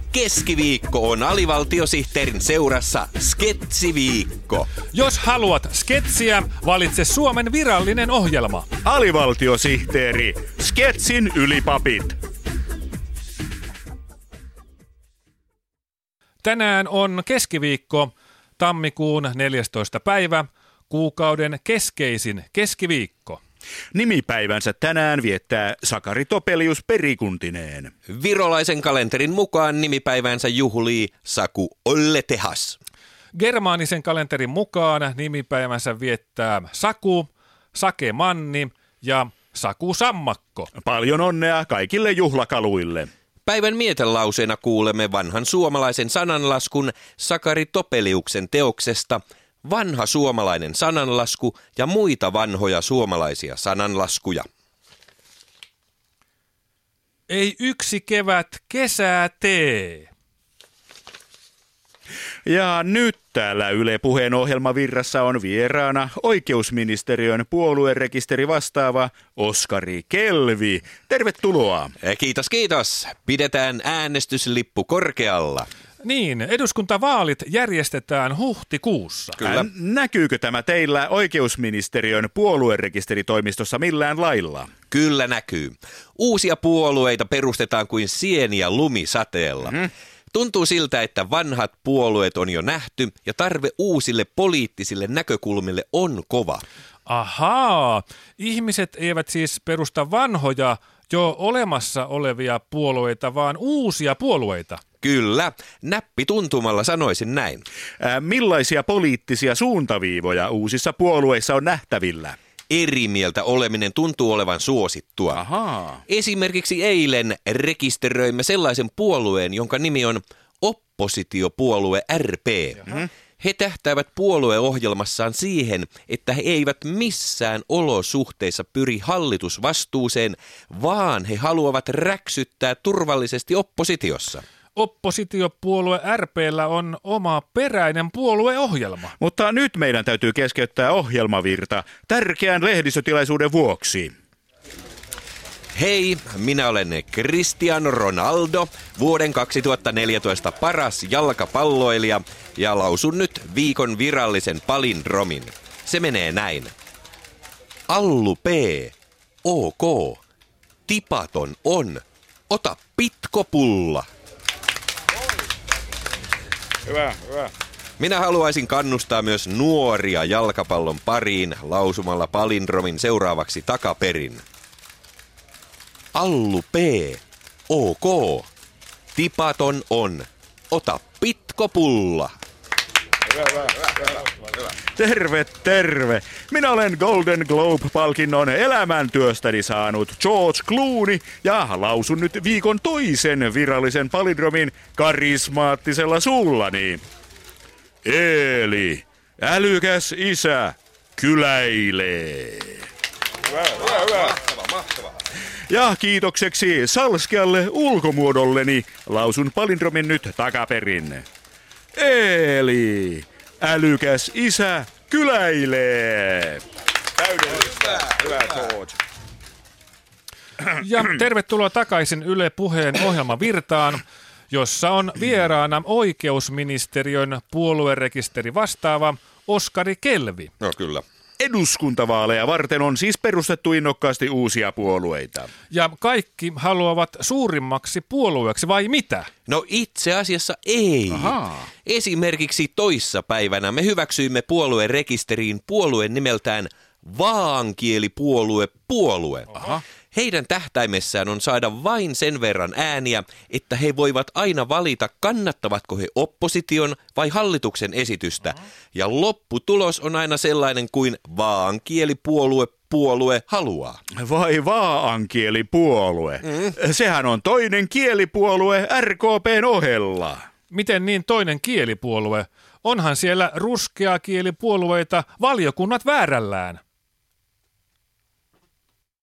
Keskiviikko on alivaltiosihteerin seurassa Sketsiviikko. Jos haluat sketsiä, valitse Suomen virallinen ohjelma. Alivaltiosihteeri, Sketsin ylipapit. Tänään on keskiviikko, tammikuun 14. päivä, kuukauden keskeisin keskiviikko. Nimipäivänsä tänään viettää Sakari Topelius perikuntineen. Virolaisen kalenterin mukaan nimipäivänsä juhlii Saku Olletehas. Germaanisen kalenterin mukaan nimipäivänsä viettää Saku, Sake Manni ja Saku Sammakko. Paljon onnea kaikille juhlakaluille. Päivän mietelauseena kuulemme vanhan suomalaisen sananlaskun Sakari Topeliuksen teoksesta Vanha suomalainen sananlasku ja muita vanhoja suomalaisia sananlaskuja. Ei yksi kevät kesää tee. Ja nyt täällä Yle Puheen ohjelmavirrassa on vieraana oikeusministeriön puoluerekisteri vastaava Oskari Kelvi. Tervetuloa. Kiitos, kiitos. Pidetään äänestyslippu korkealla. Niin, eduskuntavaalit järjestetään huhtikuussa. Kyllä. Näkyykö tämä teillä oikeusministeriön puoluerekisteritoimistossa millään lailla? Kyllä näkyy. Uusia puolueita perustetaan kuin sieniä lumisateella. Tuntuu siltä, että vanhat puolueet on jo nähty ja tarve uusille poliittisille näkökulmille on kova. Ahaa, ihmiset eivät siis perusta vanhoja, jo olemassa olevia puolueita, vaan uusia puolueita. Kyllä, näppituntumalla sanoisin näin. Millaisia poliittisia suuntaviivoja uusissa puolueissa on nähtävillä? Eri mieltä oleminen tuntuu olevan suosittua. Ahaa. Esimerkiksi eilen rekisteröimme sellaisen puolueen, jonka nimi on Oppositiopuolue RP. He tähtäävät puolueohjelmassaan siihen, että he eivät missään olosuhteissa pyri hallitusvastuuseen, vaan he haluavat räksyttää turvallisesti oppositiossa. Oppositiopuolue RP:llä on oma peräinen puolueohjelma. Mutta nyt meidän täytyy keskeyttää ohjelmavirta tärkeän lehdistötilaisuuden vuoksi. Hei, minä olen Cristiano Ronaldo, vuoden 2014 paras jalkapalloilija ja lausun nyt viikon virallisen palindromin. Se menee näin. Allu P. OK. Tipaton on. Ota pitkopulla. Hyvä. Minä haluaisin kannustaa myös nuoria jalkapallon pariin lausumalla palindromin seuraavaksi takaperin. Allu P. OK. Tipaton on. Ota pitkopulla. Terve. Minä olen Golden Globe-palkinnon elämäntyöstäni saanut George Clooney ja lausun nyt viikon toisen virallisen palindromin karismaattisella suullani. Eli älykäs isä kyläilee. Mahtavaa. Ja kiitokseksi salskealle ulkomuodolleni lausun palindromin nyt takaperin. Eli älykäs isä kyläilee. Täydellistä. Hyvä George. Ja tervetuloa takaisin Yle Puheen ohjelmavirtaan, jossa on vieraana oikeusministeriön puoluerekisteri vastaava Oskari Kelvi. No kyllä. Eduskuntavaaleja varten on siis perustettu innokkaasti uusia puolueita. Ja kaikki haluavat suurimmaksi puolueeksi, vai mitä? No itse asiassa ei. Ahaa. Esimerkiksi toissapäivänä me hyväksyimme puolueen rekisteriin puolueen nimeltään Vaankielipuolue. Aha. Heidän tähtäimessään on saada vain sen verran ääniä, että he voivat aina valita, kannattavatko he opposition vai hallituksen esitystä. Ja lopputulos on aina sellainen kuin Vaankielipuolue haluaa. Vai vaankielipuolue? Sehän on toinen kielipuolue RKP:n ohella. Miten niin toinen kielipuolue? Onhan siellä ruskeakielipuolueita valiokunnat väärällään.